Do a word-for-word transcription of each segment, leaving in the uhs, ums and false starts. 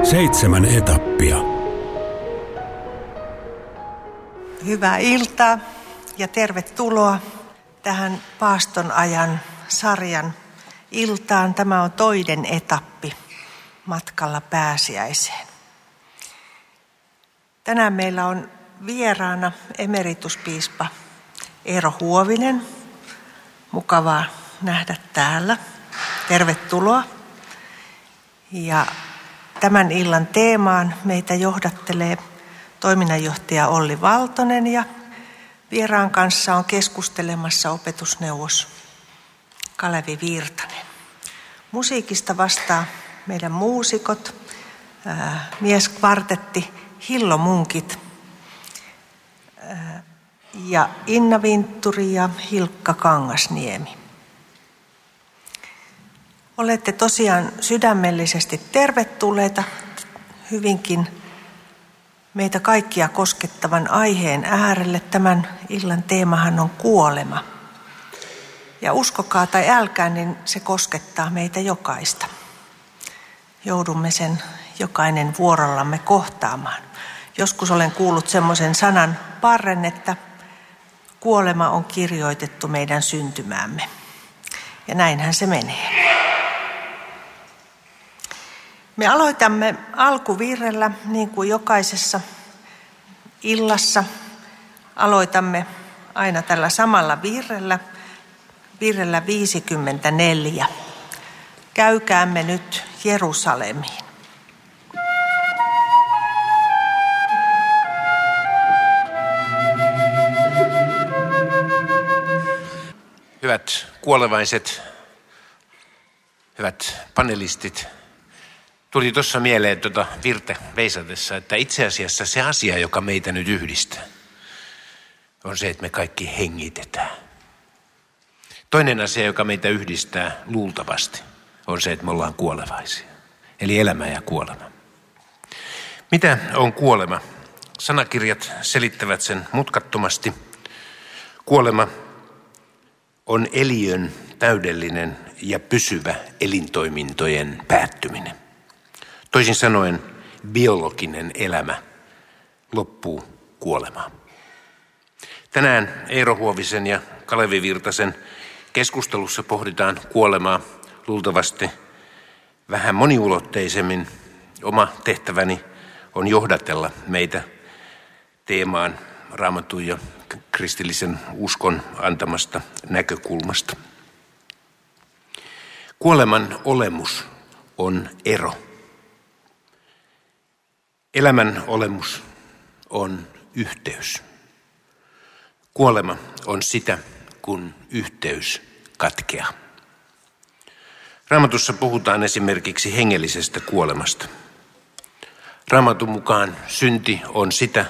Seitsemän etappia. Hyvää iltaa ja tervetuloa tähän Paaston ajan sarjan iltaan. Tämä on toinen etappi matkalla pääsiäiseen. Tänään meillä on vieraana emerituspiispa Eero Huovinen. Mukavaa nähdä täällä. Tervetuloa. Ja tämän illan teemaan meitä johdattelee toiminnanjohtaja Olli Valtonen ja vieraan kanssa on keskustelemassa opetusneuvos Kalevi Virtanen. Musiikista vastaa meidän muusikot, ää, mieskvartetti Hillo Munkit ää, ja Inna Vintturi ja Hilkka Kangasniemi. Olette tosiaan sydämellisesti tervetulleita hyvinkin meitä kaikkia koskettavan aiheen äärelle. Tämän illan teemahan on kuolema. Ja uskokaa tai älkää, niin se koskettaa meitä jokaista. Joudumme sen jokainen vuorollamme kohtaamaan. Joskus olen kuullut semmoisen sanan parren, että kuolema on kirjoitettu meidän syntymäämme. Ja näinhän se menee. Me aloitamme alkuvirrellä, niin kuin jokaisessa illassa. Aloitamme aina tällä samalla virrellä, virrellä viisikymmentäneljä. Käykäämme nyt Jerusalemiin. Hyvät kuolevaiset, hyvät panelistit. Tuli tuossa mieleen tuota virta veisatessa, että itse asiassa se asia, joka meitä nyt yhdistää, on se, että me kaikki hengitetään. Toinen asia, joka meitä yhdistää luultavasti, on se, että me ollaan kuolevaisia. Eli elämä ja kuolema. Mitä on kuolema? Sanakirjat selittävät sen mutkattomasti. Kuolema on eliön täydellinen ja pysyvä elintoimintojen päättyminen. Toisin sanoen biologinen elämä loppuu kuolemaan. Tänään Eero Huovisen ja Kalevi Virtasen keskustelussa pohditaan kuolemaa luultavasti vähän moniulotteisemmin. Oma tehtäväni on johdatella meitä teemaan Raamatun ja kristillisen uskon antamasta näkökulmasta. Kuoleman olemus on ero. Elämän olemus on yhteys. Kuolema on sitä, kun yhteys katkeaa. Raamatussa puhutaan esimerkiksi hengellisestä kuolemasta. Raamatun mukaan synti on sitä,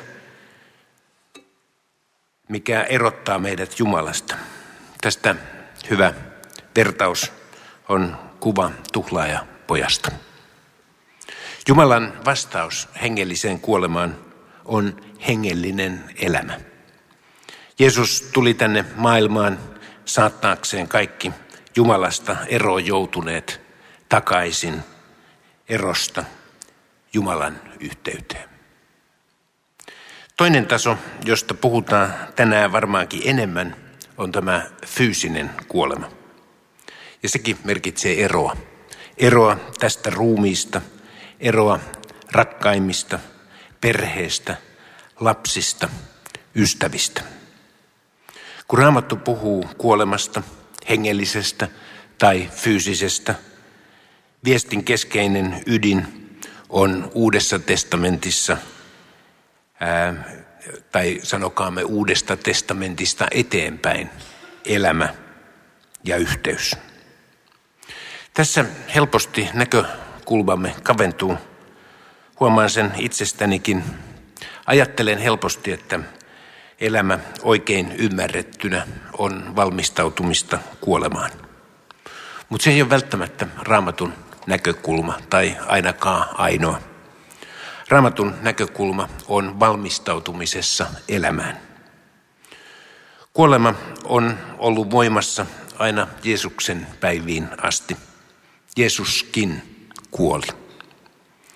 mikä erottaa meidät Jumalasta. Tästä hyvä vertaus on kuva tuhlaajapojasta. Jumalan vastaus hengelliseen kuolemaan on hengellinen elämä. Jeesus tuli tänne maailmaan saattaakseen kaikki Jumalasta eroon joutuneet takaisin erosta Jumalan yhteyteen. Toinen taso, josta puhutaan tänään varmaankin enemmän, on tämä fyysinen kuolema. Ja sekin merkitsee eroa. Eroa tästä ruumiista, eroa rakkaimmista, perheestä, lapsista, ystävistä. Kun Raamattu puhuu kuolemasta, hengellisestä tai fyysisestä, viestin keskeinen ydin on Uudessa testamentissa, ää, tai sanokaamme Uudesta testamentista eteenpäin, elämä ja yhteys. Tässä helposti näkökulmamme kaventuu. Huomaan sen itsestänikin. Ajattelen helposti, että elämä oikein ymmärrettynä on valmistautumista kuolemaan. Mutta se ei ole välttämättä Raamatun näkökulma tai ainakaan ainoa. Raamatun näkökulma on valmistautumisessa elämään. Kuolema on ollut voimassa aina Jeesuksen päiviin asti. Jeesuskin kuoli.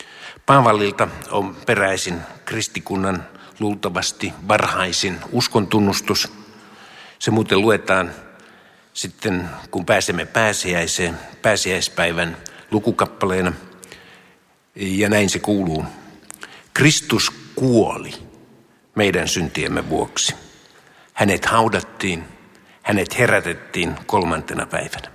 Paavallilta on peräisin kristikunnan luultavasti varhaisin uskontunnustus. Se muuten luetaan sitten, kun pääsemme pääsiäiseen, pääsiäispäivän lukukappaleena. Ja näin se kuuluu. Kristus kuoli meidän syntiemme vuoksi. Hänet haudattiin, hänet herätettiin kolmantena päivänä.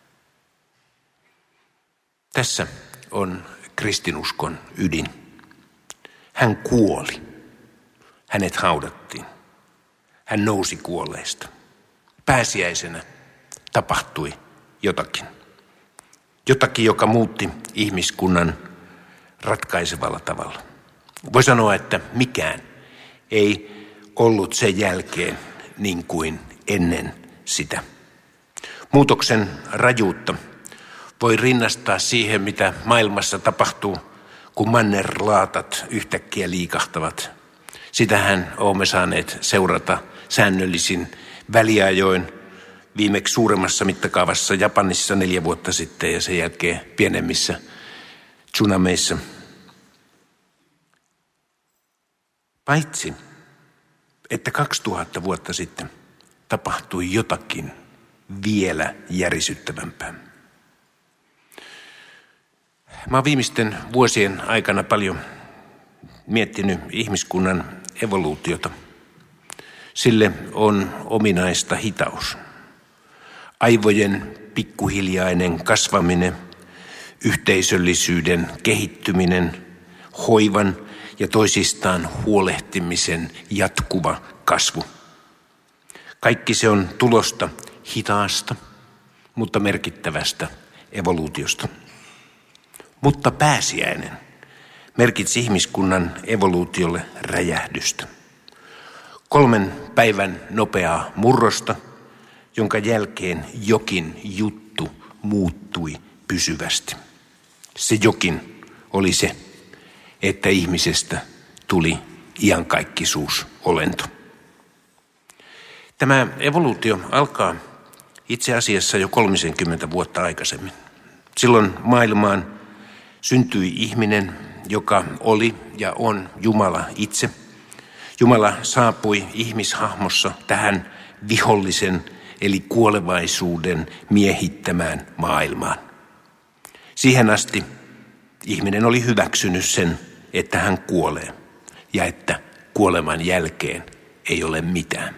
Tässä on kristinuskon ydin. Hän kuoli. Hänet haudattiin. Hän nousi kuolleista. Pääsiäisenä tapahtui jotakin. Jotakin, joka muutti ihmiskunnan ratkaisevalla tavalla. Voi sanoa, että mikään ei ollut sen jälkeen niin kuin ennen sitä. Muutoksen rajuutta voi rinnastaa siihen, mitä maailmassa tapahtuu, kun mannerlaatat yhtäkkiä liikahtavat. Sitähän olemme saaneet seurata säännöllisin väliajoin, viimeksi suuremmassa mittakaavassa Japanissa neljä vuotta sitten ja sen jälkeen pienemmissä tsunameissa. Paitsi, että kaksituhatta vuotta sitten tapahtui jotakin vielä järisyttävämpää. Mä oon viimeisten vuosien aikana paljon miettinyt ihmiskunnan evoluutiota. Sille on ominaista hitaus. Aivojen pikkuhiljainen kasvaminen, yhteisöllisyyden kehittyminen, hoivan ja toisistaan huolehtimisen jatkuva kasvu. Kaikki se on tulosta hitaasta, mutta merkittävästä evoluutiosta. Mutta pääsiäinen merkitsi ihmiskunnan evoluutiolle räjähdystä. Kolmen päivän nopeaa murrosta, jonka jälkeen jokin juttu muuttui pysyvästi. Se jokin oli se, että ihmisestä tuli iankaikkisuusolento. Tämä evoluutio alkaa itse asiassa jo kolmekymmentä vuotta aikaisemmin. Silloin maailmaan syntyi ihminen, joka oli ja on Jumala itse. Jumala saapui ihmishahmossa tähän vihollisen eli kuolevaisuuden miehittämään maailmaan. Siihen asti ihminen oli hyväksynyt sen, että hän kuolee ja että kuoleman jälkeen ei ole mitään.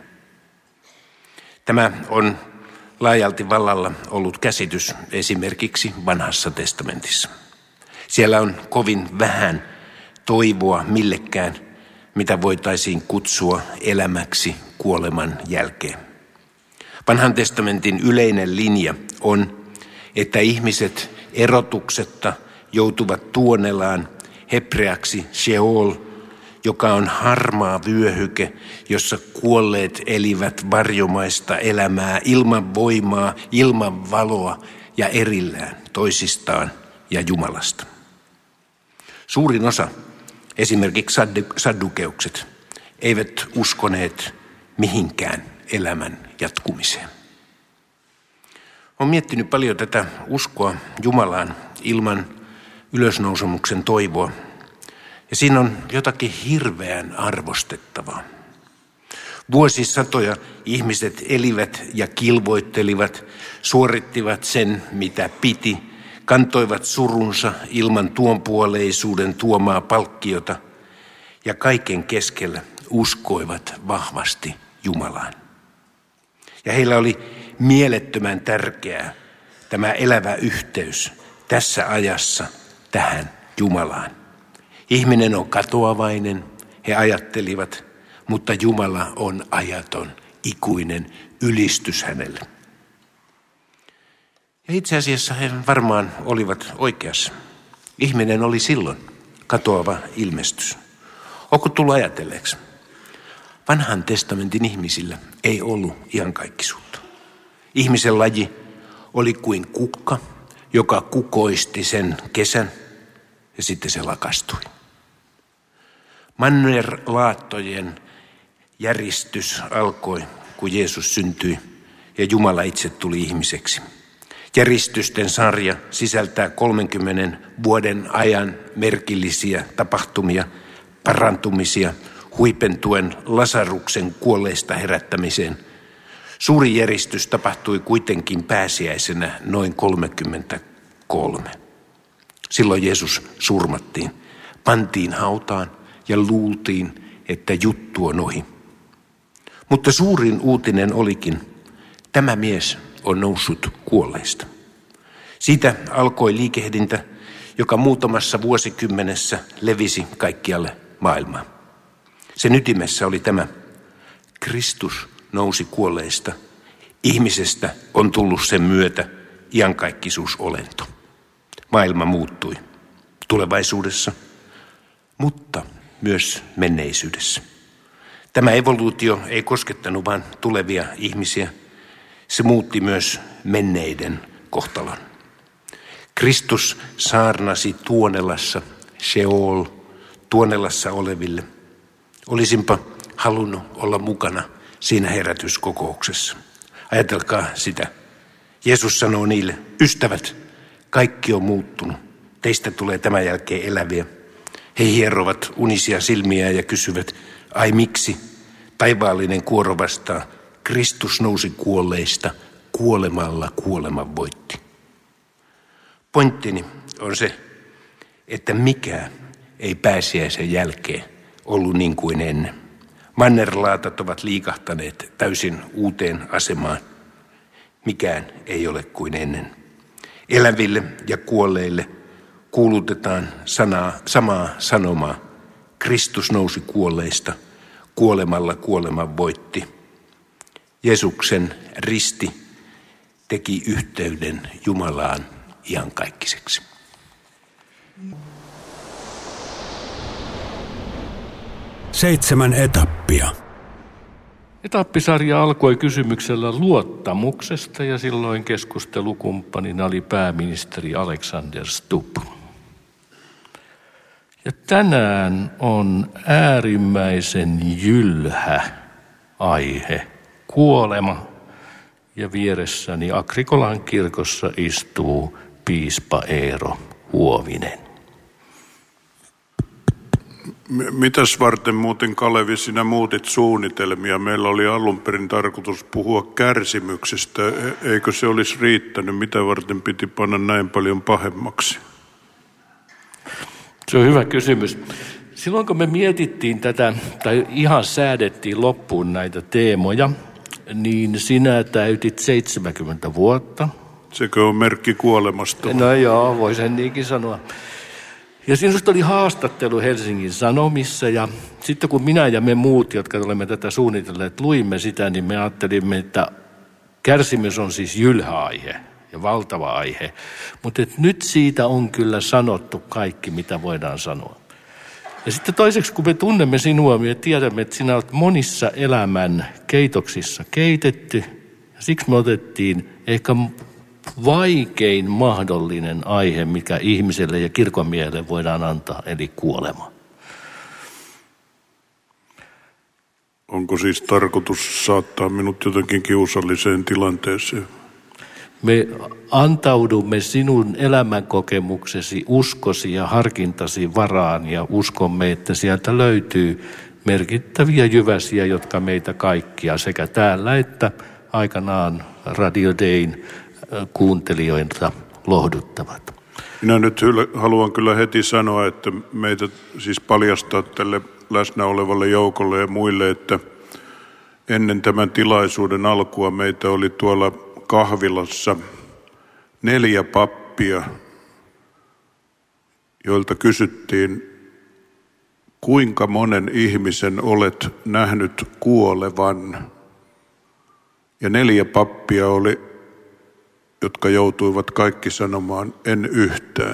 Tämä on laajalti vallalla ollut käsitys esimerkiksi Vanhassa testamentissa. Siellä on kovin vähän toivoa millekään, mitä voitaisiin kutsua elämäksi kuoleman jälkeen. Vanhan testamentin yleinen linja on, että ihmiset erotuksetta joutuvat tuonelaan hebreaksi Sheol, joka on harmaa vyöhyke, jossa kuolleet elivät varjomaista elämää ilman voimaa, ilman valoa ja erillään toisistaan ja Jumalasta. Suurin osa, esimerkiksi saddukeukset, eivät uskoneet mihinkään elämän jatkumiseen. Olen miettinyt paljon tätä uskoa Jumalaan ilman ylösnousemuksen toivoa. Ja siinä on jotakin hirveän arvostettavaa. Vuosisatoja ihmiset elivät ja kilvoittelivat, suorittivat sen, mitä piti, kantoivat surunsa ilman tuonpuoleisuuden tuomaa palkkiota ja kaiken keskellä uskoivat vahvasti Jumalaan. Ja heillä oli mielettömän tärkeää tämä elävä yhteys tässä ajassa tähän Jumalaan. Ihminen on katoavainen, he ajattelivat, mutta Jumala on ajaton, ikuinen ylistys hänelle. Ja itse asiassa he varmaan olivat oikeassa. Ihminen oli silloin katoava ilmestys. Onko tullut ajatelleeksi? Vanhan testamentin ihmisillä ei ollut iankaikkisuutta. Ihmisen laji oli kuin kukka, joka kukoisti sen kesän ja sitten se lakastui. Mannerlaattojen järistys alkoi, kun Jeesus syntyi ja Jumala itse tuli ihmiseksi. Järistysten sarja sisältää kolmenkymmenen vuoden ajan merkillisiä tapahtumia, parantumisia, huipentuen Lasaruksen kuolleista herättämiseen. Suuri järistys tapahtui kuitenkin pääsiäisenä noin kolmekymmentäkolme. Silloin Jeesus surmattiin, pantiin hautaan ja luultiin, että juttu on ohi. Mutta suurin uutinen olikin, tämä mies on noussut kuolleista. Siitä alkoi liikehdintä, joka muutamassa vuosikymmenessä levisi kaikkialle maailmaan. Sen ytimessä oli tämä: Kristus nousi kuolleista. Ihmisestä on tullut sen myötä iankaikkisuusolento. Maailma muuttui tulevaisuudessa, mutta myös menneisyydessä. Tämä evoluutio ei koskettanut vain tulevia ihmisiä. Se muutti myös menneiden kohtalon. Kristus saarnasi Tuonelassa, Sheol, Tuonelassa oleville. Olisinpa halunnut olla mukana siinä herätyskokouksessa. Ajatelkaa sitä. Jeesus sanoo niille: ystävät, kaikki on muuttunut. Teistä tulee tämän jälkeen eläviä. He hierovat unisia silmiä ja kysyvät: ai miksi? Taivaallinen kuoro vastaa: Kristus nousi kuolleista, kuolemalla kuoleman voitti. Pointtini on se, että mikään ei pääsiäisen jälkeen ollut niin kuin ennen. Mannerlaatat ovat liikahtaneet täysin uuteen asemaan. Mikään ei ole kuin ennen. Eläville ja kuolleille kuulutetaan sanaa, samaa sanomaa. Kristus nousi kuolleista, kuolemalla kuoleman voitti. Jeesuksen risti teki yhteyden Jumalaan iankaikkisesti. Seitsemän etappia. Etappisarja alkoi kysymyksellä luottamuksesta ja silloin keskustelukumppanina oli pääministeri Alexander Stubb. Ja tänään on äärimmäisen jylhä aihe, kuolema, ja vieressäni Agrikolan kirkossa istuu piispa Eero Huovinen. Mitäs varten muuten, Kalevi, sinä muutit suunnitelmia? Meillä oli alun perin tarkoitus puhua kärsimyksestä. Eikö se olisi riittänyt? Mitä varten piti panna näin paljon pahemmaksi? Se on hyvä kysymys. Silloin kun me mietittiin tätä, tai ihan säädettiin loppuun näitä teemoja, niin sinä täytit seitsemänkymmentä vuotta. Sekö on merkki kuolemasta? No joo, voi sen niinkin sanoa. Ja sinusta oli haastattelu Helsingin Sanomissa, ja sitten kun minä ja me muut, jotka olemme tätä suunnitelleet, luimme sitä, niin me ajattelimme, että kärsimys on siis jylhä aihe ja valtava aihe. Mutta nyt siitä on kyllä sanottu kaikki, mitä voidaan sanoa. Ja sitten toiseksi, kun me tunnemme sinua, me tiedämme, että sinä olet monissa elämän keitoksissa keitetty. Ja siksi me otettiin ehkä vaikein mahdollinen aihe, mikä ihmiselle ja kirkonmiehelle voidaan antaa, eli kuolema. Onko siis tarkoitus saattaa minut jotenkin kiusalliseen tilanteeseen? Me antaudumme sinun elämänkokemuksesi, uskosi ja harkintasi varaan ja uskomme, että sieltä löytyy merkittäviä jyväsiä, jotka meitä kaikkia sekä täällä että aikanaan Radio Dayn kuuntelijoilta lohduttavat. Minä nyt haluan kyllä heti sanoa, että meitä siis paljastaa tälle läsnä olevalle joukolle ja muille, että ennen tämän tilaisuuden alkua meitä oli tuolla kahvilassa neljä pappia, joilta kysyttiin, kuinka monen ihmisen olet nähnyt kuolevan. Ja neljä pappia oli, jotka joutuivat kaikki sanomaan, en yhtään.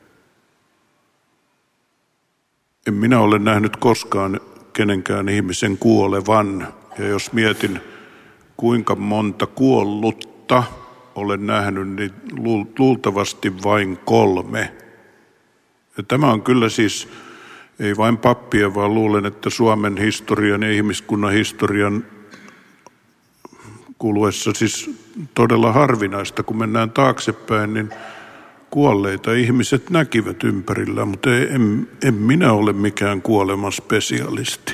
En minä ole nähnyt koskaan kenenkään ihmisen kuolevan. Ja jos mietin, kuinka monta kuollutta olen nähnyt, niin luultavasti vain kolme. Ja tämä on kyllä siis, ei vain pappia, vaan luulen, että Suomen historian ja ihmiskunnan historian kuluessa siis todella harvinaista. Kun mennään taaksepäin, niin kuolleita ihmiset näkivät ympärillään, mutta en, en minä ole mikään kuolemaspesialisti.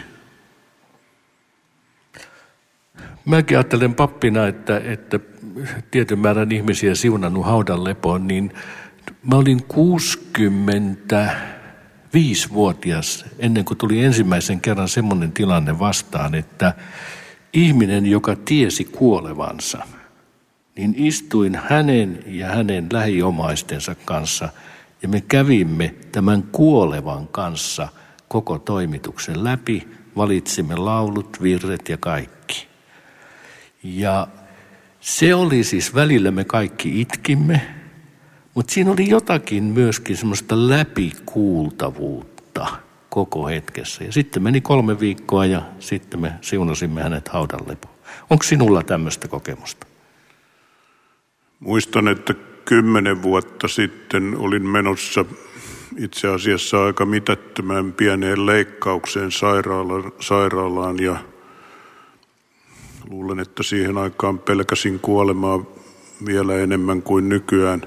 Mäkin ajattelen pappina, että, että tietyn määrän ihmisiä siunannut haudan lepoon, niin mä olin kuusikymmentäviisivuotias ennen kuin tuli ensimmäisen kerran semmoinen tilanne vastaan, että ihminen, joka tiesi kuolevansa, niin istuin hänen ja hänen lähiomaistensa kanssa ja me kävimme tämän kuolevan kanssa koko toimituksen läpi, valitsimme laulut, virret ja kaikki. Ja se oli siis, välillä me kaikki itkimme, mutta siinä oli jotakin myöskin semmoista läpikuultavuutta koko hetkessä. Ja sitten meni kolme viikkoa ja sitten me siunasimme hänet haudan lepoon. Onko sinulla tämmöistä kokemusta? Muistan, että kymmenen vuotta sitten olin menossa itse asiassa aika mitättömän pieneen leikkaukseen sairaala, sairaalaan ja luulen, että siihen aikaan pelkäsin kuolemaa vielä enemmän kuin nykyään.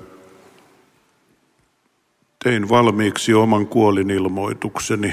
Tein valmiiksi oman kuolinilmoitukseni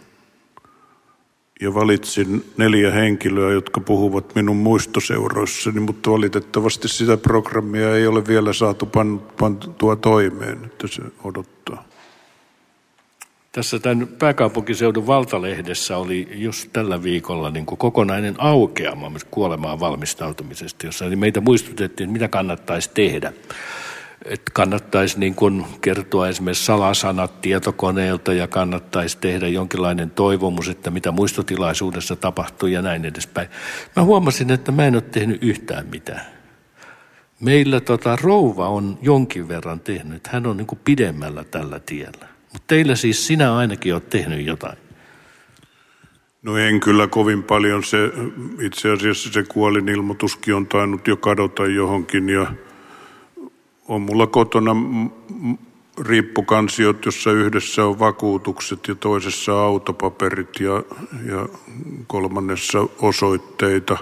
ja valitsin neljä henkilöä, jotka puhuvat minun muistoseuroissani, mutta valitettavasti sitä programmia ei ole vielä saatu pantua toimeen, että se odottaa. Tässä tämän pääkaupunkiseudun Valtalehdessä oli just tällä viikolla niin kuin kokonainen aukeama kuolemaan valmistautumisesta, jossa meitä muistutettiin, että mitä kannattaisi tehdä. Että kannattaisi niin kuin kertoa esimerkiksi salasanat tietokoneelta ja kannattaisi tehdä jonkinlainen toivomus, että mitä muistotilaisuudessa tapahtuu ja näin edespäin. Mä huomasin, että mä en ole tehnyt yhtään mitään. Meillä tota, rouva on jonkin verran tehnyt. Hän on niin kuin pidemmällä tällä tiellä. Mutta teillä siis sinä ainakin olet tehnyt jotain. No en kyllä kovin paljon. Se, itse asiassa se kuolinilmoituskin on tainnut jo kadota johonkin ja on mulla kotona riippukansiot, jossa yhdessä on vakuutukset ja toisessa autopaperit ja, ja kolmannessa osoitteita.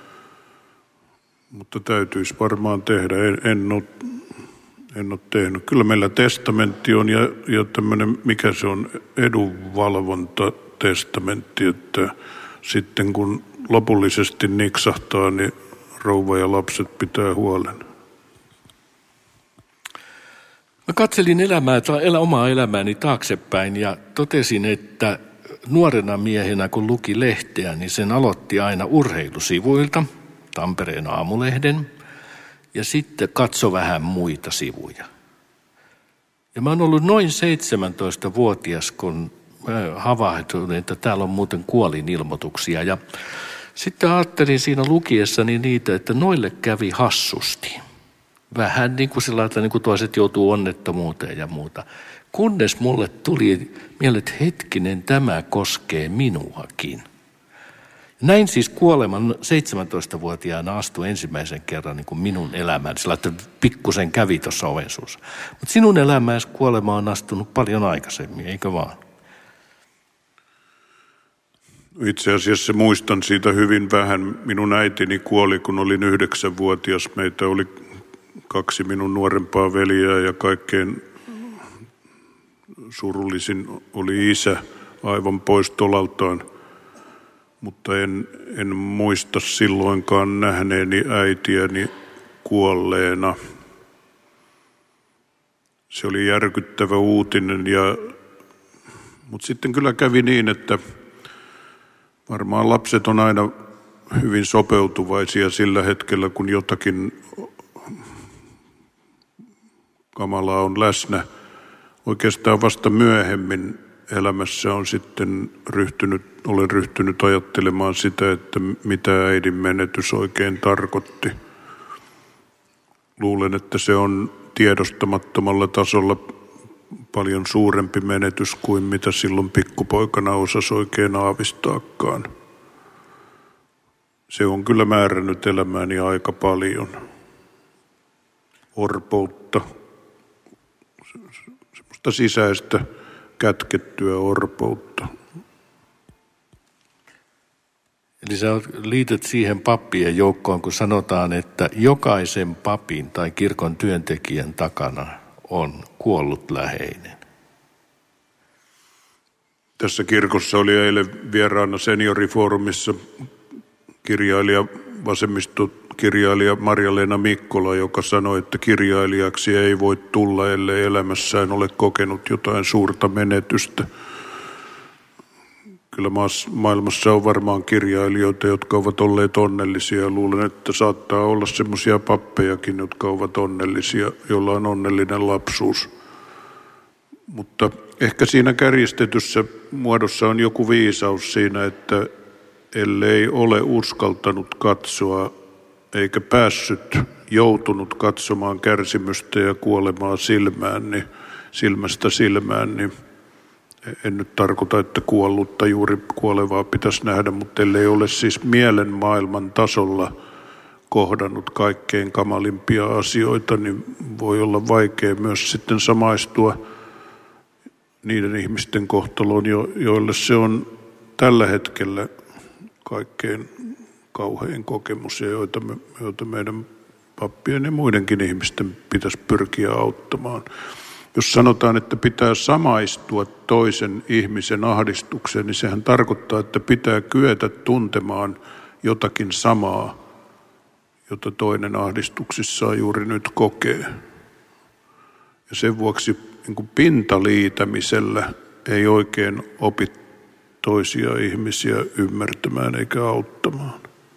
Mutta täytyisi varmaan tehdä. En, en, ole, en ole tehnyt. Kyllä meillä testamentti on ja, ja tämmöinen, mikä se on, edunvalvontatestamentti, että sitten kun lopullisesti niksahtaa, niin rouva ja lapset pitää huolen. Mä katselin elämää, elä, omaa elämääni taaksepäin ja totesin, että nuorena miehenä kun luki lehteä, niin sen aloitti aina urheilusivuilta, Tampereen Aamulehden, ja sitten katso vähän muita sivuja. Ja mä oon ollut noin seitsemäntoistavuotias, kun havahduin, että täällä on muuten kuolinilmoituksia. Ja sitten ajattelin siinä lukiessani niitä, että noille kävi hassusti. Vähän niin kuin sillä, että niin kuin toiset joutuu onnettomuuteen ja muuta. Kunnes mulle tuli mieleen, että hetkinen, tämä koskee minuakin. Näin siis kuoleman seitsemäntoistavuotiaana astui ensimmäisen kerran niin kuin minun elämään. Sillä, että pikkusen kävi tuossa ovensuussa. Mutta sinun elämääsi kuolema on astunut paljon aikaisemmin, eikö vaan? Itse asiassa muistan siitä hyvin vähän. Minun äitini kuoli, kun olin yhdeksänvuotias. Meitä oli kaksi minun nuorempaa veljeä ja kaikkein surullisin oli isä aivan pois tolaltaan. Mutta en, en muista silloinkaan nähneeni äitiäni kuolleena. Se oli järkyttävä uutinen, ja, mutta sitten kyllä kävi niin, että varmaan lapset on aina hyvin sopeutuvaisia sillä hetkellä, kun jotakin kamalaa on läsnä. Oikeastaan vasta myöhemmin elämässä on sitten ryhtynyt, olen ryhtynyt ajattelemaan sitä, että mitä äidin menetys oikein tarkoitti. Luulen, että se on tiedostamattomalla tasolla paljon suurempi menetys kuin mitä silloin pikkupoikana osasi oikein aavistaakaan. Se on kyllä määrännyt elämääni aika paljon. Orpoutta, semmoista sisäistä kätkettyä orpoutta. Eli sä liityt siihen pappien joukkoon, kun sanotaan, että jokaisen papin tai kirkon työntekijän takana on kuollut läheinen. Tässä kirkossa oli eilen vieraana seniorifoorumissa kirjailija, vasemmistokirjailija Marja-Leena Mikkola, joka sanoi, että kirjailijaksi ei voi tulla, ellei elämässään ole kokenut jotain suurta menetystä. Kyllä maailmassa on varmaan kirjailijoita, jotka ovat olleet onnellisia. Luulen, että saattaa olla semmoisia pappejakin, jotka ovat onnellisia, joilla on onnellinen lapsuus. Mutta ehkä siinä kärjistetyssä muodossa on joku viisaus siinä, että ellei ole uskaltanut katsoa eikä päässyt, joutunut katsomaan kärsimystä ja kuolemaa silmään, niin silmästä silmään, niin en nyt tarkoita, että kuollutta juuri kuolevaa pitäisi nähdä, mutta ellei ole siis mielen maailman tasolla kohdannut kaikkein kamalimpia asioita, niin voi olla vaikea myös sitten samaistua niiden ihmisten kohtaloon, joille se on tällä hetkellä kaikkein kauhein kokemus ja joita, me, joita meidän pappien ja muidenkin ihmisten pitäisi pyrkiä auttamaan. Jos sanotaan, että pitää samaistua toisen ihmisen ahdistukseen, niin sehän tarkoittaa, että pitää kyetä tuntemaan jotakin samaa, jota toinen ahdistuksissaan juuri nyt kokee. Ja sen vuoksi niin kuin pintaliitämisellä ei oikein opi toisia ihmisiä ymmärtämään eikä auttamaan.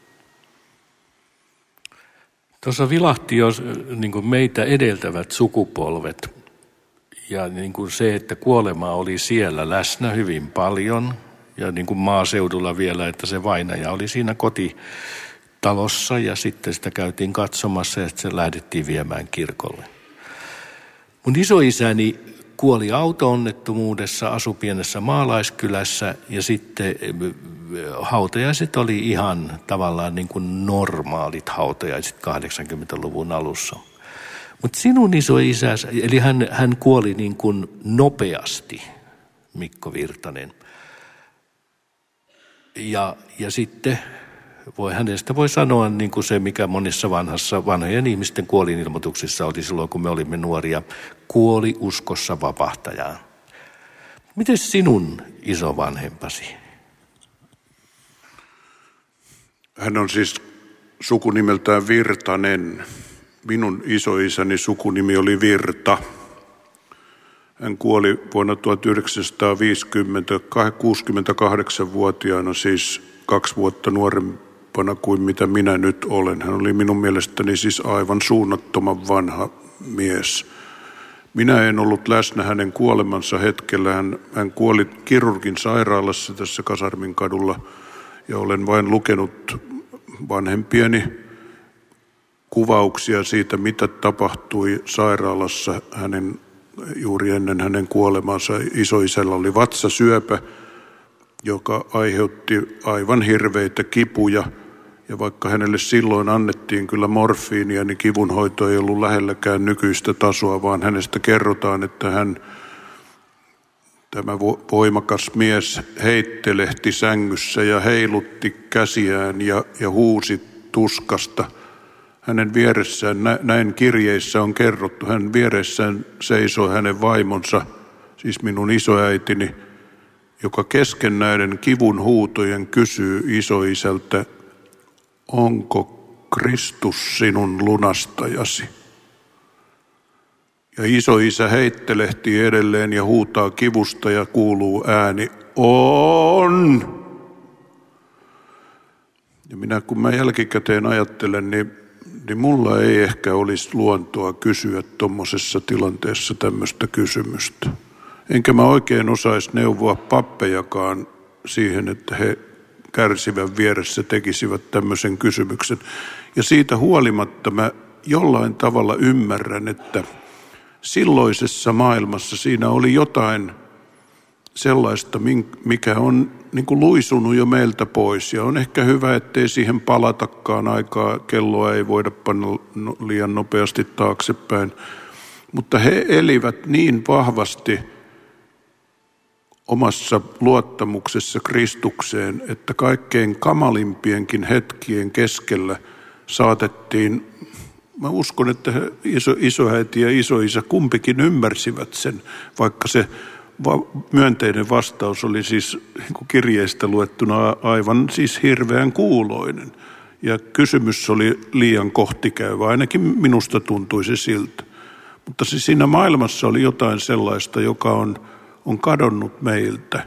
Tuossa vilahti jo niin kuin meitä edeltävät sukupolvet. Ja niin kuin se, että kuolema oli siellä läsnä hyvin paljon ja niin kuin maaseudulla vielä, että se vainaja oli siinä kotitalossa ja sitten sitä käytiin katsomassa ja sitten se lähdettiin viemään kirkolle. Mun isoisäni kuoli auto-onnettomuudessa, asui pienessä maalaiskylässä ja sitten hautajaiset oli ihan tavallaan niin kuin normaalit hautajaiset kahdeksankymmentäluvun alussa. Mutta sinun isoisäsi, eli hän, hän kuoli niin kuin nopeasti, Mikko Virtanen. Ja, ja sitten voi, hänestä voi sanoa niin kuin se, mikä monissa vanhassa, vanhojen ihmisten kuolinilmoituksissa oli silloin, kun me olimme nuoria, kuoli uskossa vapahtajaan. Miten sinun isovanhempasi? Hän on siis sukunimeltään Virtanen. Minun isoisäni sukunimi oli Virta. Hän kuoli vuonna tuhatyhdeksänsataaviisikymmentä, kuusikymmentäkahdeksanvuotiaana, siis kaksi vuotta nuorempana kuin mitä minä nyt olen. Hän oli minun mielestäni siis aivan suunnattoman vanha mies. Minä en ollut läsnä hänen kuolemansa hetkellä. Hän, hän kuoli kirurgin sairaalassa tässä Kasarmin kadulla ja olen vain lukenut vanhempieni kuvauksia siitä, mitä tapahtui sairaalassa hänen, juuri ennen hänen kuolemansa. Isoisällä oli vatsasyöpä, joka aiheutti aivan hirveitä kipuja. Ja vaikka hänelle silloin annettiin kyllä morfiinia, niin kivunhoito ei ollut lähelläkään nykyistä tasoa, vaan hänestä kerrotaan, että hän, tämä voimakas mies, heittelehti sängyssä ja heilutti käsiään ja, ja huusi tuskasta. Hänen vieressään, näin kirjeissä on kerrottu, hänen vieressään seisoi hänen vaimonsa, siis minun isoäitini, joka kesken näiden kivun huutojen kysyy isoisältä, onko Kristus sinun lunastajasi? Ja isoisä heittelehtii edelleen ja huutaa kivusta ja kuuluu ääni, on! Ja minä kun mä jälkikäteen ajattelen, niin niin mulla ei ehkä olisi luontoa kysyä tuommoisessa tilanteessa tämmöistä kysymystä. Enkä mä oikein osaisi neuvoa pappejakaan siihen, että he kärsivän vieressä tekisivät tämmöisen kysymyksen. Ja siitä huolimatta mä jollain tavalla ymmärrän, että silloisessa maailmassa siinä oli jotain sellaista, mikä on niin kuin luisunut jo meiltä pois. Ja on ehkä hyvä, ettei siihen palatakaan aikaa. Kelloa ei voida panna liian nopeasti taaksepäin. Mutta he elivät niin vahvasti omassa luottamuksessa Kristukseen, että kaikkein kamalimpienkin hetkien keskellä saatettiin, mä uskon, että iso, isoäiti ja isoisä kumpikin ymmärsivät sen, vaikka se va- myönteinen vastaus oli siis kirjeestä luettuna aivan siis hirveän kuuloinen. Ja kysymys oli liian kohtikäyvä, ainakin minusta tuntui se siltä. Mutta se siinä maailmassa oli jotain sellaista, joka on, on kadonnut meiltä.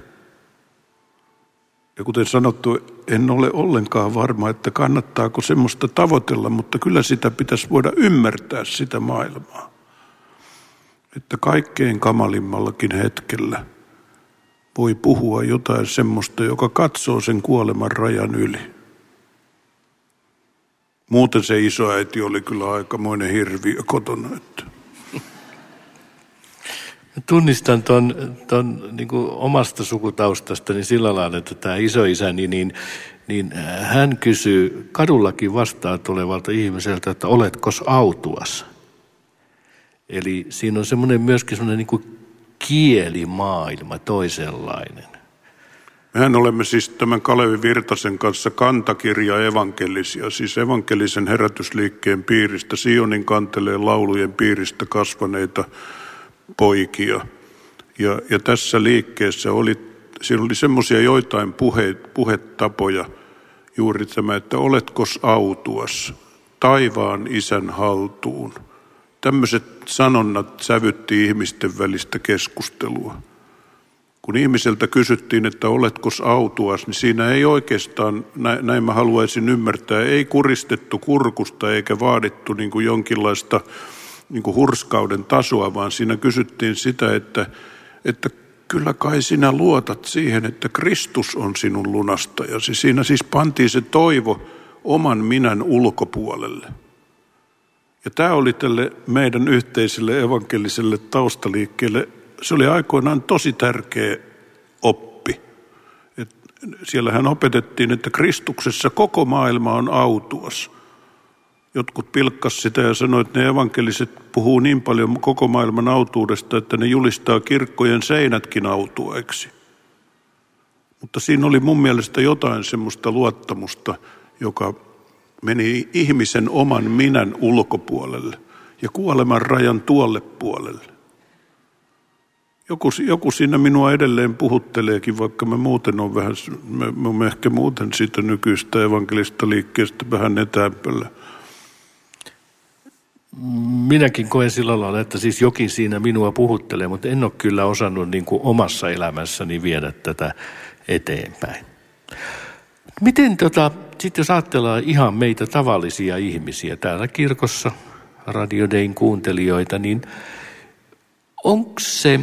Ja kuten sanottu, en ole ollenkaan varma, että kannattaako semmoista tavoitella, mutta kyllä sitä pitäisi voida ymmärtää sitä maailmaa. Että kaikkein kamalimmallakin hetkellä voi puhua jotain semmoista, joka katsoo sen kuoleman rajan yli. Muuten se isoäiti oli kyllä aikamoinen hirviö kotona. Että. Tunnistan ton, ton niin kuin omasta sukutaustastani sillä lailla, että tämä isoisäni, niin, niin hän kysyy kadullakin vastaan tulevalta ihmiseltä, että oletko autuas? Eli siinä on semmoinen myöskin semmoinen niin kuin kielimaailma toisenlainen. Mehän olemme siis tämän Kalevi Virtasen kanssa kantakirja evankelisia, siis evankelisen herätysliikkeen piiristä, Sionin kanteleen laulujen piiristä kasvaneita poikia. Ja, ja tässä liikkeessä oli, siinä oli semmoisia joitain puhe, puhetapoja, juuri tämä, että oletkos autuas, taivaan isän haltuun. Tämmöiset sanonnat sävytti ihmisten välistä keskustelua. Kun ihmiseltä kysyttiin, että oletkos autuas, niin siinä ei oikeastaan, näin mä haluaisin ymmärtää, ei kuristettu kurkusta eikä vaadittu niin kuin jonkinlaista niin kuin hurskauden tasoa, vaan siinä kysyttiin sitä, että, että kyllä kai sinä luotat siihen, että Kristus on sinun lunastajasi. Siinä siis pantiin se toivo oman minän ulkopuolelle. Ja tämä oli tälle meidän yhteiselle evankeliselle taustaliikkeelle, se oli aikoinaan tosi tärkeä oppi. Et siellähän opetettiin, että Kristuksessa koko maailma on autuas. Jotkut pilkkas sitä ja sanoi, että ne evankeliset puhuu niin paljon koko maailman autuudesta, että ne julistaa kirkkojen seinätkin autuaiksi. Mutta siinä oli mun mielestä jotain semmoista luottamusta, joka meni ihmisen oman minän ulkopuolelle ja kuoleman rajan tuolle puolelle. Joku, joku siinä minua edelleen puhutteleekin, vaikka mä muuten on vähän, mä, mä ehkä muuten siitä nykyistä evankelista liikkeestä vähän etäämpöllä. Minäkin koen sillä lailla, että siis jokin siinä minua puhuttelee, mutta en ole kyllä osannut niin kuin omassa elämässäni viedä tätä eteenpäin. Miten tota, sitten jos ajatellaan ihan meitä tavallisia ihmisiä täällä kirkossa, Radio Dayn kuuntelijoita, niin onko se,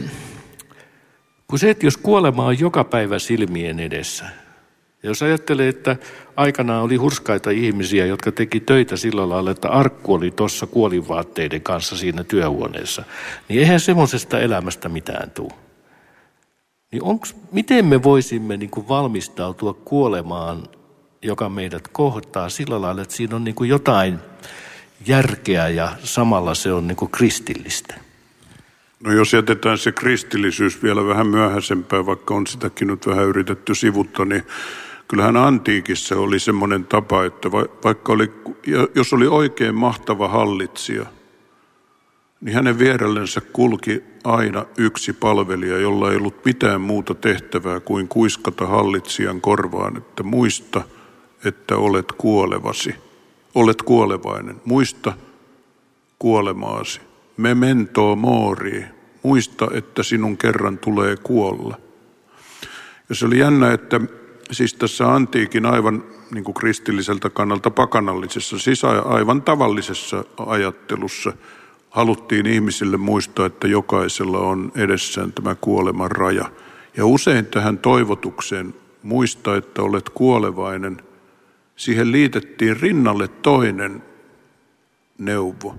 kun se, että jos kuolema on joka päivä silmien edessä, ja jos ajattelee, että aikanaan oli hurskaita ihmisiä, jotka teki töitä sillä lailla, että arkku oli tuossa kuolinvaatteiden kanssa siinä työhuoneessa, niin eihän semmoisesta elämästä mitään tule. Niin onks, miten me voisimme niin kuin valmistautua kuolemaan, joka meidät kohtaa sillä lailla, että siinä on niin kuin jotain järkeä ja samalla se on niin kuin kristillistä? No jos jätetään se kristillisyys vielä vähän myöhäisempään, vaikka on sitäkin nyt vähän yritetty sivuttaa, niin kyllähän antiikissa oli semmoinen tapa, että vaikka oli, jos oli oikein mahtava hallitsija, niin hänen vierellensä kulki aina yksi palvelija, jolla ei ollut mitään muuta tehtävää kuin kuiskata hallitsijan korvaan, että muista, että olet kuolevasi, olet kuolevainen, muista kuolemaasi. Memento mori, muista, että sinun kerran tulee kuolla. Ja se oli jännä, että siis tässä antiikin aivan niin kuin kristilliseltä kannalta pakanallisessa, siis aivan tavallisessa ajattelussa haluttiin ihmisille muistaa, että jokaisella on edessään tämä kuoleman raja. Ja usein tähän toivotukseen muista, että olet kuolevainen, siihen liitettiin rinnalle toinen neuvo.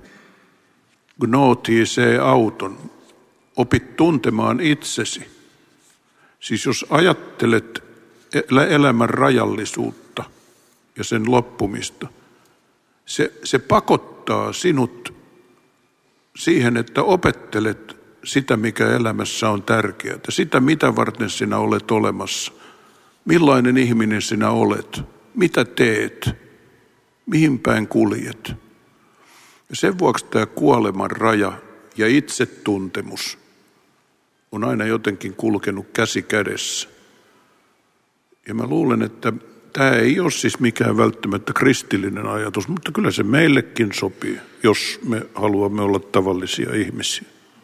Gnoti se auton, opit tuntemaan itsesi. Siis jos ajattelet elämän rajallisuutta ja sen loppumista, se, se pakottaa sinut siihen, että opettelet sitä, mikä elämässä on tärkeää, sitä, mitä varten sinä olet olemassa, millainen ihminen sinä olet, mitä teet, mihin päin kuljet. Ja sen vuoksi tämä kuoleman raja ja itsetuntemus on aina jotenkin kulkenut käsi kädessä. Ja mä luulen, että tämä ei ole siis mikään välttämättä kristillinen ajatus, mutta kyllä se meillekin sopii, jos me haluamme olla tavallisia ihmisiä.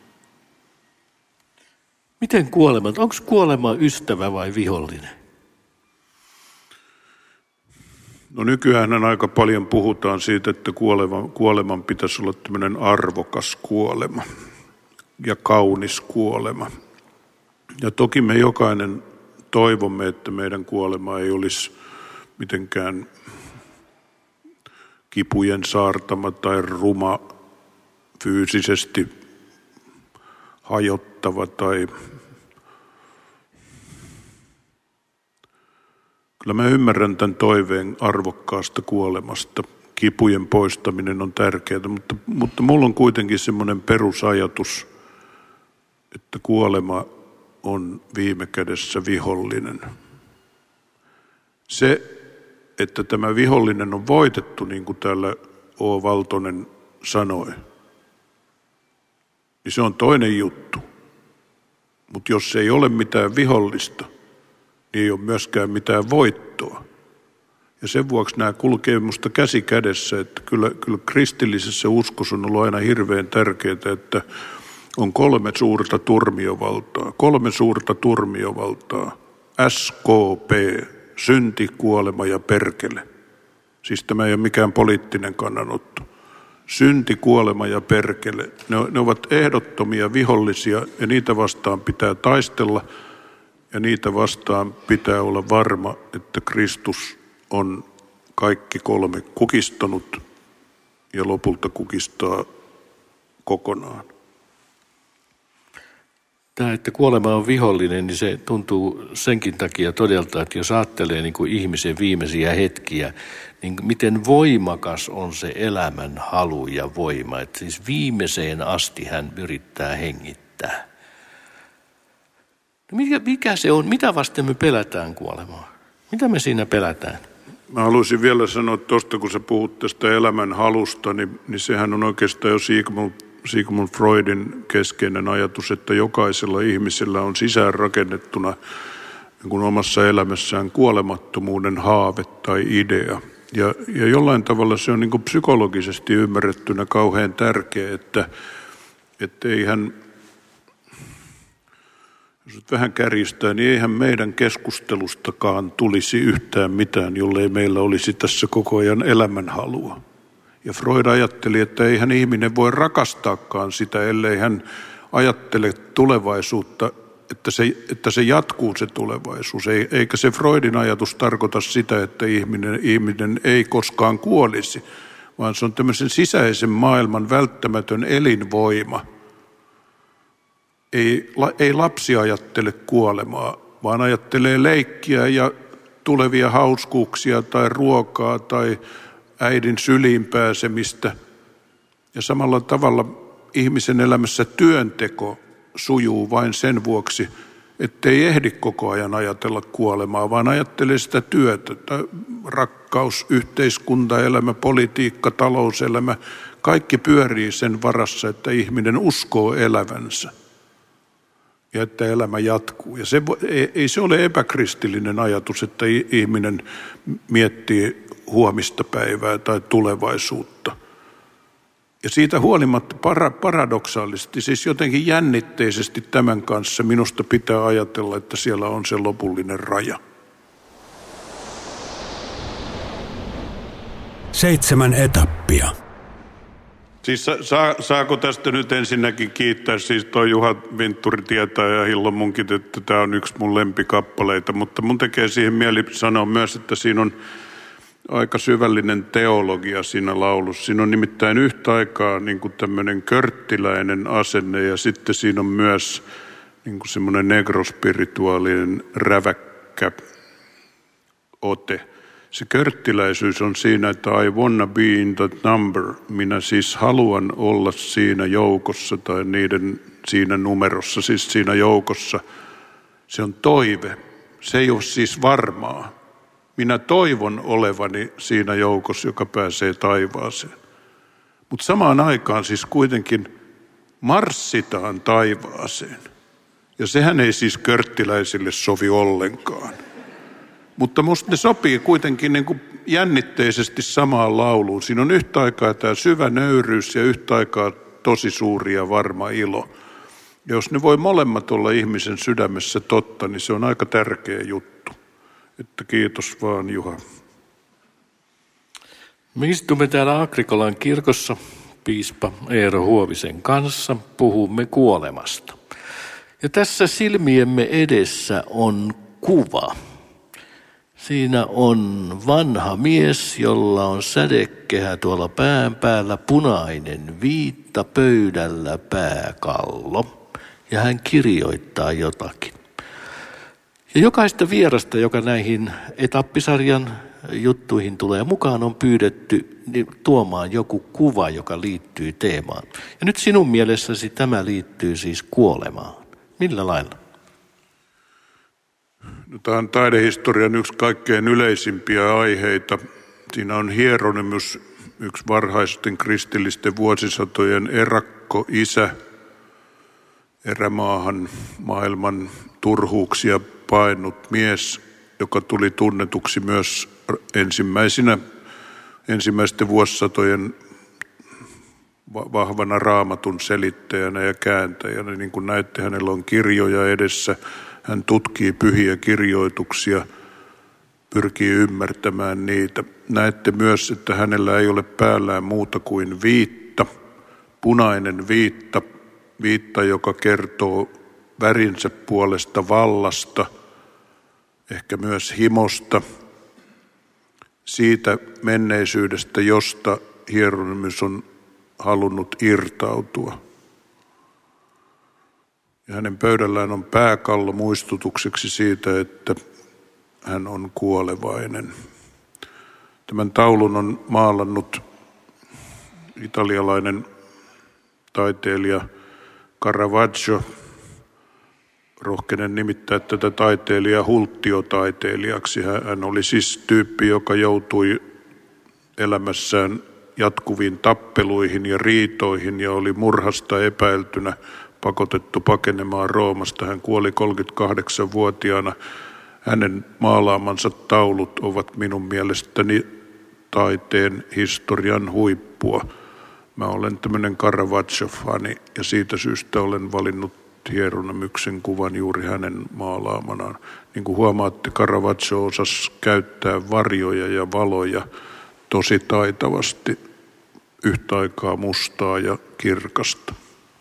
Miten kuolema? Onko kuolema ystävä vai vihollinen? No nykyään aika paljon puhutaan siitä, että kuolema, kuoleman pitäisi olla tämmöinen arvokas kuolema ja kaunis kuolema. Ja toki me jokainen toivomme, että meidän kuolema ei olisi mitenkään kipujen saartama tai ruma, fyysisesti hajottava tai kyllä mä ymmärrän tämän toiveen arvokkaasta kuolemasta. Kipujen poistaminen on tärkeää, mutta, mutta mulla on kuitenkin semmoinen perusajatus, että kuolema on viime kädessä vihollinen. Se, että tämä vihollinen on voitettu, niin kuin täällä O. Valtonen sanoi, niin se on toinen juttu. Mutta jos ei ole mitään vihollista, niin ei ole myöskään mitään voittoa. Ja sen vuoksi nämä kulkee minusta käsi kädessä, että kyllä, kyllä kristillisessä uskossa on ollut aina hirveän tärkeää, että on kolme suurta turmiovaltaa. Kolme suurta turmiovaltaa. S K P, synti, kuolema ja perkele. Siis tämä ei ole mikään poliittinen kannanotto. Synti, kuolema ja perkele. Ne, ne ovat ehdottomia vihollisia ja niitä vastaan pitää taistella. Ja niitä vastaan pitää olla varma, että Kristus on kaikki kolme kukistanut ja lopulta kukistaa kokonaan. Tämä, että kuolema on vihollinen, niin se tuntuu senkin takia todelta, että jos ajattelee niin kuin ihmisen viimeisiä hetkiä, niin miten voimakas on se elämän halu ja voima. Että siis viimeiseen asti hän yrittää hengittää. Mikä, mikä se on? Mitä vasten me pelätään kuolemaa? Mitä me siinä pelätään? Mä haluaisin vielä sanoa tuosta, kun sä puhut tästä elämän halusta, niin, niin sehän on oikeastaan jo Sigmund, Sigmund Freudin keskeinen ajatus, että jokaisella ihmisellä on sisään rakennettuna niin kuin omassa elämässään kuolemattomuuden haave tai idea. Ja, ja jollain tavalla se on niin kuin psykologisesti ymmärrettynä kauhean tärkeä, että, että eihän... Jos nyt vähän kärjistää, niin eihän meidän keskustelustakaan tulisi yhtään mitään, jollei meillä olisi tässä koko ajan elämänhalua. Ja Freud ajatteli, että eihän ihminen voi rakastaakaan sitä, ellei hän ajattele tulevaisuutta, että se, että se jatkuu se tulevaisuus. Eikä se Freudin ajatus tarkoita sitä, että ihminen, ihminen ei koskaan kuolisi, vaan se on tämmöisen sisäisen maailman välttämätön elinvoima. Ei, ei lapsi ajattele kuolemaa, vaan ajattelee leikkiä ja tulevia hauskuuksia tai ruokaa tai äidin syliin pääsemistä. Ja samalla tavalla ihmisen elämässä työnteko sujuu vain sen vuoksi, ettei ehdi koko ajan ajatella kuolemaa, vaan ajattelee sitä työtä. Rakkaus, yhteiskunta, elämä, politiikka, talouselämä, kaikki pyörii sen varassa, että ihminen uskoo elävänsä. Ja että elämä jatkuu. Ja se, ei, ei se ole epäkristillinen ajatus, että ihminen miettii huomista päivää tai tulevaisuutta. Ja siitä huolimatta para, paradoksaalisesti, siis jotenkin jännitteisesti tämän kanssa minusta pitää ajatella, että siellä on se lopullinen raja. Seitsemän etappia. Siis saa, saako tästä nyt ensinnäkin kiittää, siis toi Juha Vintturi tietää ja Hillo munkin, että tämä on yksi mun lempikappaleita, mutta mun tekee siihen mieli sanoa myös, että siinä on aika syvällinen teologia siinä laulussa. Siinä on nimittäin yhtä aikaa niin kuin tämmöinen körttiläinen asenne ja sitten siinä on myös niin kuin semmoinen negrospirituaalinen räväkkä ote. Se körttiläisyys on siinä, että I wanna be in that number. Minä siis haluan olla siinä joukossa tai niiden siinä numerossa, siis siinä joukossa. Se on toive. Se ei ole siis varmaa. Minä toivon olevani siinä joukossa, joka pääsee taivaaseen. Mutta samaan aikaan siis kuitenkin marssitaan taivaaseen. Ja sehän ei siis körttiläisille sovi ollenkaan. Mutta musta ne sopii kuitenkin niin kuin jännitteisesti samaan lauluun. Siinä on yhtä aikaa tämä syvä nöyryys ja yhtä aikaa tosi suuri ja varma ilo. Ja jos ne voi molemmat olla ihmisen sydämessä totta, niin se on aika tärkeä juttu. Että kiitos vaan, Juha. Me istumme täällä Agrikolan kirkossa piispa Eero Huovisen kanssa. Puhumme kuolemasta. Ja tässä silmiemme edessä on kuva. Siinä on vanha mies, jolla on sädekehä tuolla pään päällä, punainen viitta, pöydällä pääkallo. Ja hän kirjoittaa jotakin. Ja jokaista vierasta, joka näihin etappisarjan juttuihin tulee mukaan, on pyydetty tuomaan joku kuva, joka liittyy teemaan. Ja nyt sinun mielessäsi tämä liittyy siis kuolemaan. Millä lailla? No, tämä on taidehistorian yksi kaikkein yleisimpiä aiheita. Siinä on Hieronymus, yksi varhaisten kristillisten vuosisatojen erakko-isä, erämaahan maailman turhuuksia painut mies, joka tuli tunnetuksi myös ensimmäisinä, ensimmäisten vuosisatojen vahvana raamatun selittäjänä ja kääntäjänä. Niin kuin näette, hänellä on kirjoja edessä. Hän tutkii pyhiä kirjoituksia, pyrkii ymmärtämään niitä. Näette myös, että hänellä ei ole päällään muuta kuin viitta, punainen viitta, viitta, joka kertoo värinsä puolesta vallasta, ehkä myös himosta, siitä menneisyydestä, josta Hieronymus on halunnut irtautua. Ja hänen pöydällään on pääkallo muistutukseksi siitä, että hän on kuolevainen. Tämän taulun on maalannut italialainen taiteilija Caravaggio. Rohkenen nimittää tätä taiteilijaa hulttiotaiteilijaksi. Hän oli siis tyyppi, joka joutui elämässään jatkuviin tappeluihin ja riitoihin ja oli murhasta epäiltynä pakotettu pakenemaan Roomasta. Hän kuoli kolmekymmentäkahdeksanvuotiaana. Hänen maalaamansa taulut ovat minun mielestäni taiteen historian huippua. Mä olen tämmöinen Caravaggio-fani ja siitä syystä olen valinnut Hieronymyksen kuvan juuri hänen maalaamanaan. Niin kuin huomaatte, Caravaggio osasi käyttää varjoja ja valoja tosi taitavasti, yhtä aikaa mustaa ja kirkasta.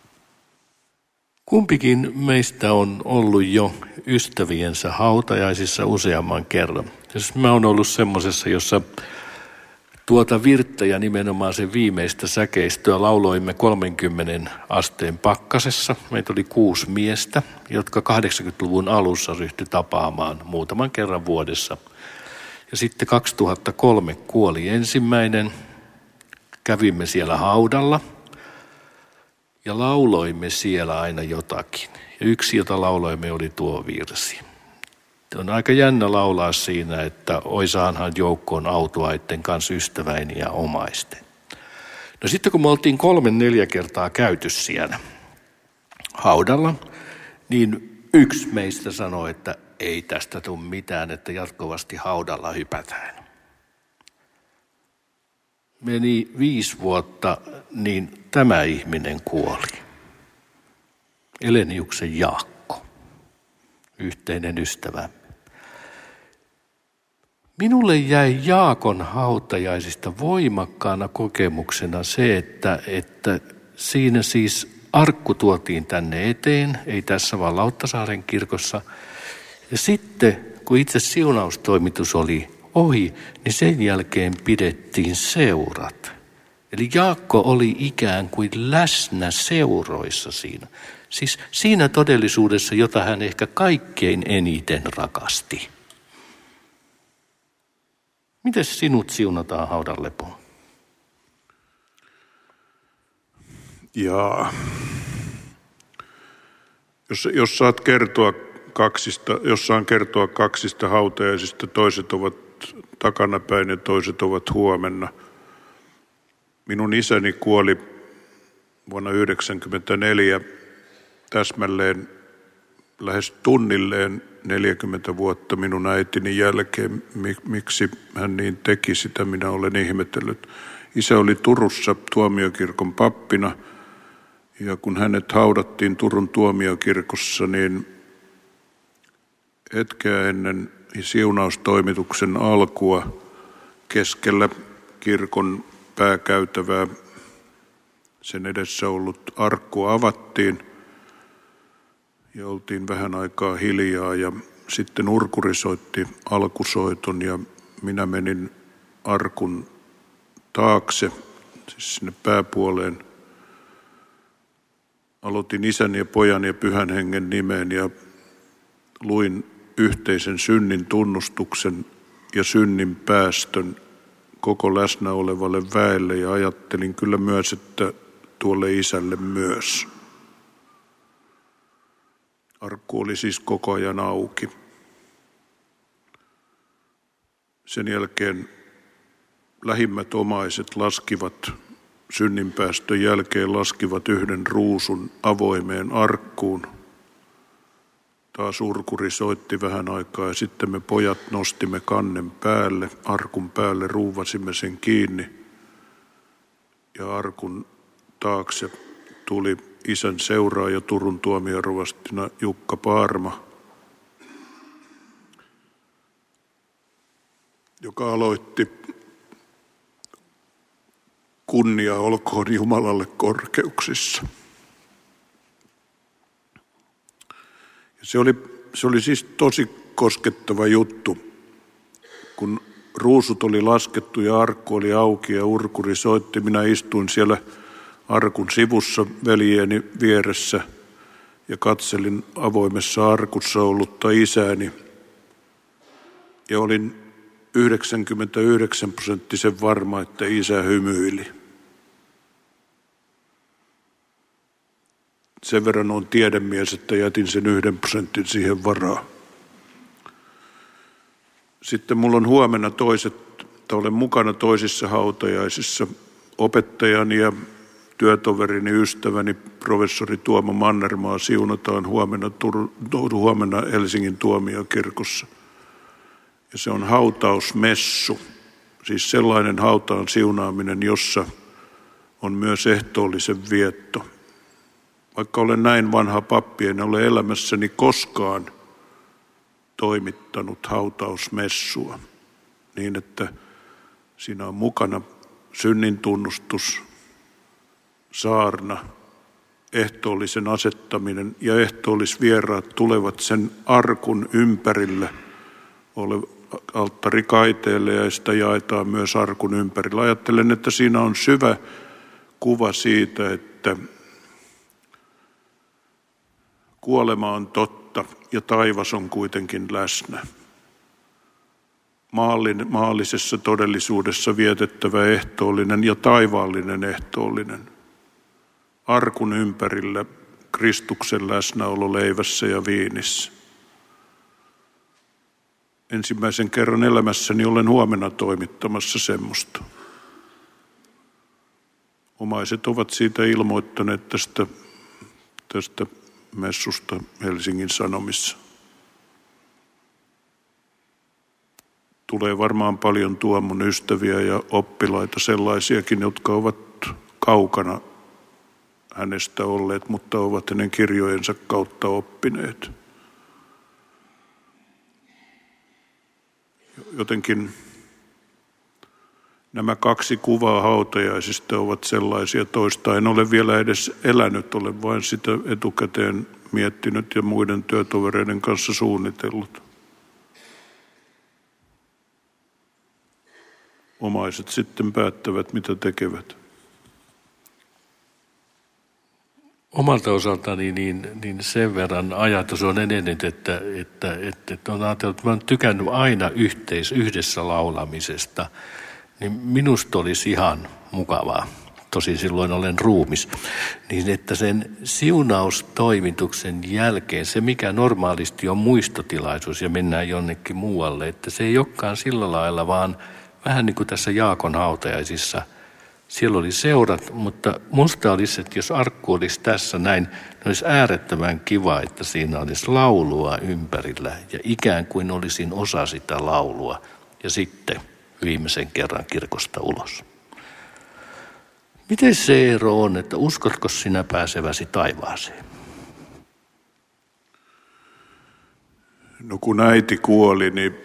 Kumpikin meistä on ollut jo ystäviensä hautajaisissa useamman kerran. Siis mä oon ollut semmoisessa, jossa tuota virttä ja nimenomaan sen viimeistä säkeistöä lauloimme kolmenkymmenen asteen pakkasessa. Meitä oli kuusi miestä, jotka kahdeksankymmentäluvun alussa ryhtyi tapaamaan muutaman kerran vuodessa. Ja sitten kaksituhattakolme kuoli ensimmäinen. Kävimme siellä haudalla ja lauloimme siellä aina jotakin. Ja yksi, jota lauloimme, oli tuo virsi. On aika jännä laulaa siinä, että oi saanhan joukkoon autoaitten kanssa ystäväini ja omaisten. No sitten kun me oltiin kolme neljä kertaa käyty siellä haudalla, niin yksi meistä sanoi, että ei tästä tule mitään, että jatkuvasti haudalla hypätään. Meni viisi vuotta, niin tämä ihminen kuoli. Eleniuksen Jaakko, yhteinen ystävämme. Minulle jäi Jaakon hautajaisista voimakkaana kokemuksena se, että, että siinä siis arkku tuotiin tänne eteen, ei tässä vaan Lauttasaaren kirkossa. Ja sitten, kun itse siunaustoimitus oli ohi, niin sen jälkeen pidettiin seurat. Eli Jaakko oli ikään kuin läsnä seuroissa siinä. Siis siinä todellisuudessa, jota hän ehkä kaikkein eniten rakasti. Miten sinut siunataan haudan lepoon? Jaa. Jos, jos saat kertoa kaksista, jos saan kertoa kaksista hautajaisista, toiset ovat takanapäin ja toiset ovat huomenna. Minun isäni kuoli vuonna yhdeksänkymmentäneljä täsmälleen lähes tunnilleen neljäkymmentä vuotta minun äitini jälkeen. Miksi hän niin teki, sitä minä olen ihmetellyt. Isä oli Turussa tuomiokirkon pappina, ja kun hänet haudattiin Turun tuomiokirkossa, niin hetkeä ennen siunaustoimituksen alkua keskellä kirkon pääkäytävää sen edessä ollut arkku avattiin ja oltiin vähän aikaa hiljaa, ja sitten urkuri soitti alkusoiton ja minä menin arkun taakse, siis sinne pääpuoleen. Aloitin isän ja pojan ja pyhän hengen nimeen ja luin yhteisen synnin tunnustuksen ja synnin päästön koko läsnä olevalle väelle, ja ajattelin kyllä myös, että tuolle isälle myös. Arkku oli siis koko ajan auki. Sen jälkeen lähimmät omaiset laskivat synninpäästön jälkeen laskivat yhden ruusun avoimeen arkkuun. Taas urkuri soitti vähän aikaa ja sitten me pojat nostimme kannen päälle, arkun päälle, ruuvasimme sen kiinni. Ja arkun taakse tuli isän seuraaja Turun tuomiorovastina Jukka Paarma, joka aloitti kunnia olkoon Jumalalle korkeuksissa. Ja se oli, se oli siis tosi koskettava juttu, kun ruusut oli laskettu ja arkku oli auki ja urkuri soitti. Minä istuin siellä arkun sivussa veljeni vieressä ja katselin avoimessa arkussa ollutta isääni. Ja olin yhdeksänkymmentäyhdeksän prosenttisen varma, että isä hymyili. Sen verran on tiedemies, että jätin sen yhden prosentin siihen varaan. Sitten mulla on huomenna toiset, että olen mukana toisissa hautajaisissa. Opettajani ja työtoverini, ystäväni, professori Tuomo Mannermaa siunataan huomenna, Tur- huomenna Helsingin tuomiokirkossa. Ja se on hautausmessu, siis sellainen hautaan siunaaminen, jossa on myös ehtoollisen vietto. Vaikka olen näin vanha pappi, en ole elämässäni koskaan toimittanut hautausmessua niin, että siinä on mukana synnin tunnustus, saarna, ehtoollisen asettaminen ja ehtoollisvieraat tulevat sen arkun ympärillä alttarikaiteelle ja sitä jaetaan myös arkun ympärillä. Ajattelen, että siinä on syvä kuva siitä, että kuolema on totta ja taivas on kuitenkin läsnä. Maallin, maallisessa todellisuudessa vietettävä ehtoollinen ja taivaallinen ehtoollinen. Arkun ympärillä Kristuksen läsnäolo leivässä ja viinissä. Ensimmäisen kerran elämässäni olen huomenna toimittamassa semmoista. Omaiset ovat siitä ilmoittaneet tästä, tästä messusta Helsingin Sanomissa. Tulee varmaan paljon Tuomon ystäviä ja oppilaita, sellaisiakin, jotka ovat kaukana hänestä olleet, mutta ovat hänen kirjojensa kautta oppineet. Jotenkin nämä kaksi kuvaa hautajaisista ovat sellaisia, toista en ole vielä edes elänyt, olen vain sitä etukäteen miettinyt ja muiden työtovereiden kanssa suunnitellut. Omaiset sitten päättävät, mitä tekevät. Omalta osaltani niin, niin sen verran ajatus on edennyt, että, että, että, että on ajatellut, että mä oon tykännyt aina yhteis, yhdessä laulamisesta, niin minusta olisi ihan mukavaa tosin silloin olen ruumis, niin että sen siunaustoimituksen jälkeen se, mikä normaalisti on muistotilaisuus ja mennään jonnekin muualle, että se ei olekaan sillä lailla, vaan vähän niin kuin tässä Jaakon hautajaisissa. Siellä oli seurat, mutta musta olisi, että jos arkku olisi tässä näin, niin olisi äärettömän kiva, että siinä olisi laulua ympärillä ja ikään kuin olisin osa sitä laulua ja sitten viimeisen kerran kirkosta ulos. Miten se ero on, että uskotko sinä pääseväsi taivaaseen? No kun äiti kuoli, niin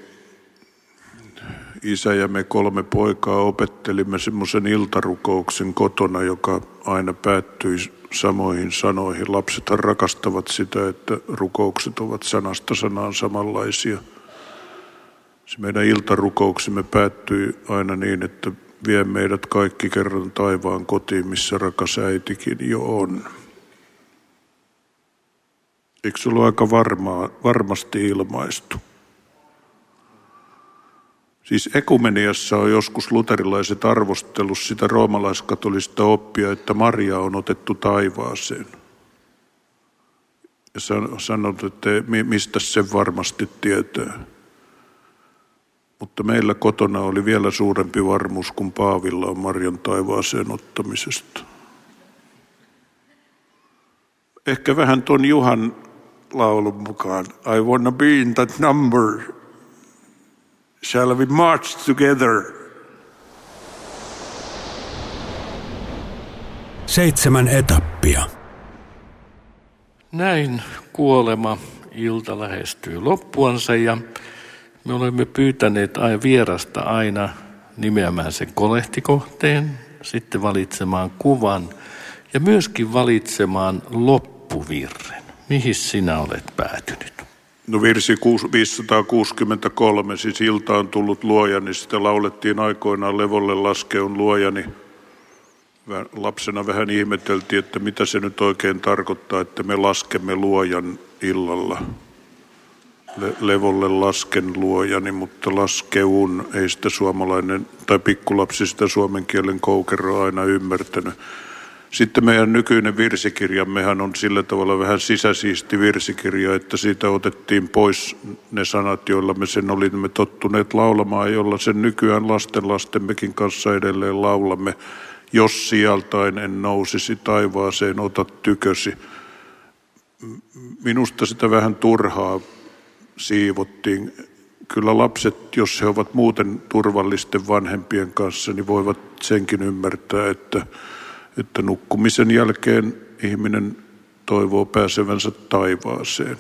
isä ja me kolme poikaa opettelimme semmoisen iltarukouksen kotona, joka aina päättyi samoihin sanoihin. Lapsethan rakastavat sitä, että rukoukset ovat sanasta sanaan samanlaisia. Se meidän iltarukouksemme päättyi aina niin, että vie meidät kaikki kerran taivaan kotiin, missä rakas äitikin jo on. Eikö se ollut aika varmaa, varmasti ilmaistu? Siis ekumeniassa on joskus luterilaiset arvostellut sitä roomalaiskatolista oppia, että Maria on otettu taivaaseen. Ja sanonut, että mistä sen varmasti tietää. Mutta meillä kotona oli vielä suurempi varmuus kuin Paavilla on Marian taivaaseen ottamisesta. Ehkä vähän ton Juhan laulun mukaan. I wanna be in that number. Shall we march together? Seitsemän etappia. Näin kuolema ilta lähestyy loppuansa ja me olemme pyytäneet aina vierasta aina nimeämään sen kolehtikohteen, sitten valitsemaan kuvan ja myöskin valitsemaan loppuvirren. Mihin sinä olet päätynyt? No virsi viisisataakuusikymmentäkolme, siis ilta on tullut luojani, sitä laulettiin aikoinaan levolle laskeun luojani. Lapsena vähän ihmeteltiin, että mitä se nyt oikein tarkoittaa, että me laskemme luojan illalla. Le- levolle lasken luojani, mutta laskeun ei sitä suomalainen tai pikkulapsi sitä suomen kielen koukeroa aina ymmärtänyt. Sitten meidän nykyinen virsikirjammehan on sillä tavalla vähän sisäsiisti virsikirja, että siitä otettiin pois ne sanat, joilla me sen olimme tottuneet laulamaan, jolla sen nykyään lastenlastemmekin kanssa edelleen laulamme. Jos sieltain en nousisi taivaaseen, ota tykösi. Minusta sitä vähän turhaa siivottiin. Kyllä lapset, jos he ovat muuten turvallisten vanhempien kanssa, niin voivat senkin ymmärtää, että että nukkumisen jälkeen ihminen toivoo pääsevänsä taivaaseen.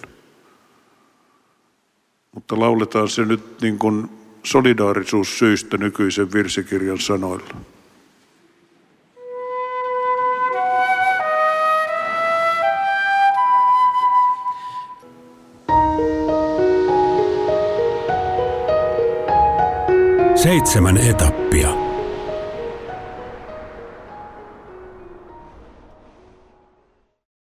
Mutta lauletaan se nyt niin kuin solidaarisuussyistä nykyisen virsikirjan sanoilla. Seitsemän etappia.